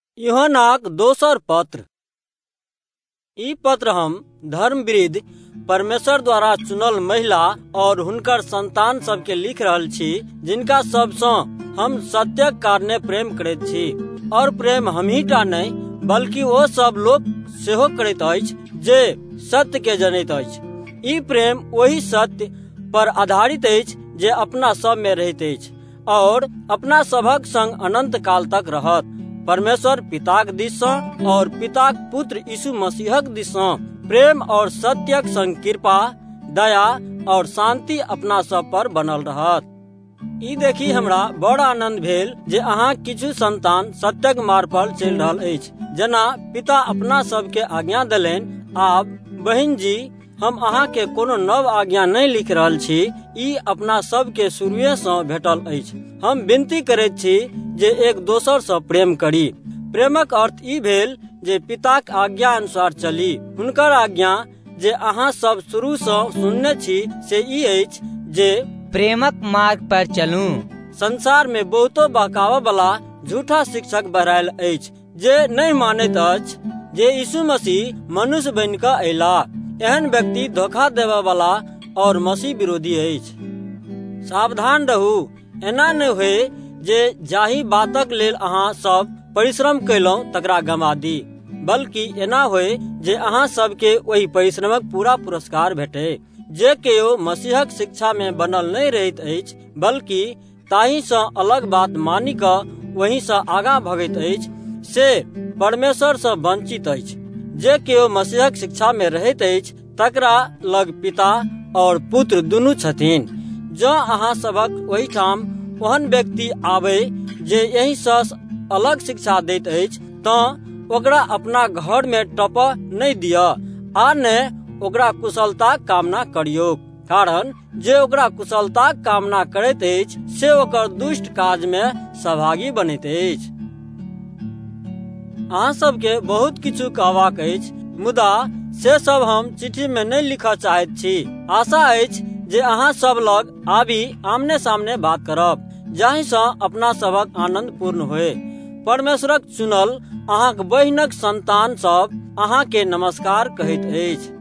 यूहन्नाक दोसर पत्र। ई पत्र हम धर्मवृद्ध परमेश्वर द्वारा चुनल महिला और हुनकर संतान सबके लिख रहल छी, जिनका सबसँ हम सत्यक कारणे प्रेम करैत छी। और प्रेम हमहीटा नहि बल्कि ओ सब लोक सेहो करैत अछि जे सत्य के जनैत अछि। ई प्रेम ओही सत्य पर आधारित अछि जे अपना सब में रहैत अछि और अपना सभक संग अनंत काल तक रहत। परमेश्वर पिताक दिससँ और पिताक पुत्र यीशु मसीहक दिससँ प्रेम और सत्यक संग कृपा, दया और शांति अपना सब पर बनल रहत। ई देखी हमरा बड़ आनंद भेल जे अहाँ किछु संतान सत्यक मार्ग पर चलि रहल अछि, जेना पिता अपना सबके आज्ञा देलनि। आब बहिन जी, हम अहाँ के कोनो नव आज्ञा नहीं लिख रहल छी, ई अपना सब के शुरुए से भेटल अछि। हम विनती करैत छी जे एक दोसर से प्रेम करी। प्रेमक अर्थ ई भेल जे पिताक आज्ञा अनुसार चली। हुनकर आज्ञा जे अहाँ सब शुरू से सुनने छी से ई अछि जे प्रेमक मार्ग पर चलू। संसार में बहुतो बहकावा वाला झूठा शिक्षक बहरायल अछि, जे नहीं मानैत अछि जे यीशु मसीह मनुष्य बनि कऽ अयला। एहन व्यक्ति धोखा देवा वाला और मसीह विरोधी अछि। सावधान रहू, एना नहीं होए जे जाहि बातक लेल अहाँ सब परिश्रम कयलहुँ तकरा गमा दी, बल्कि एना होए जे अहाँ सबके ओहि परिश्रमक पूरा पुरस्कार भेटे। जे केओ मसीहक शिक्षा में बनल नहीं रहैत अछि, बल्कि ताहि सँ अलग बात मानि कऽ वहीं सँ आगा भगैत अछि, से परमेश्वर सँ वंचित अछि। जे केओ मसीहक शिक्षा में रहैत अछि, तकरा लग पिता और पुत्र दुनू छथिन। जँ अहाँ सबक ओहिठाम ओहन व्यक्ति आबै जे एहि सँ अलग शिक्षा दैत अछि, तऽ ओकरा अपना घर में टपऽ नहीं दिअ आ ने ओकरा कुशलताक कामना करियौ, कारण जे ओकरा कुशलताक कामना करैत अछि से ओकर दुष्ट काज में सहभागी बनैत अछि। अहाँ सबके बहुत किछु कहबाक अछि, मुदा से सब हम चिट्ठी में नहीं लिखऽ चाहैत छी। आशा अछि जे अहाँ सब लग आबि आमने सामने बात करब, जाहि सँ अपना सबक आनंद पूर्ण होए। परमेश्वरक चुनल अहाँक बहिनक संतान सब अहाँ के नमस्कार कहैत अछि।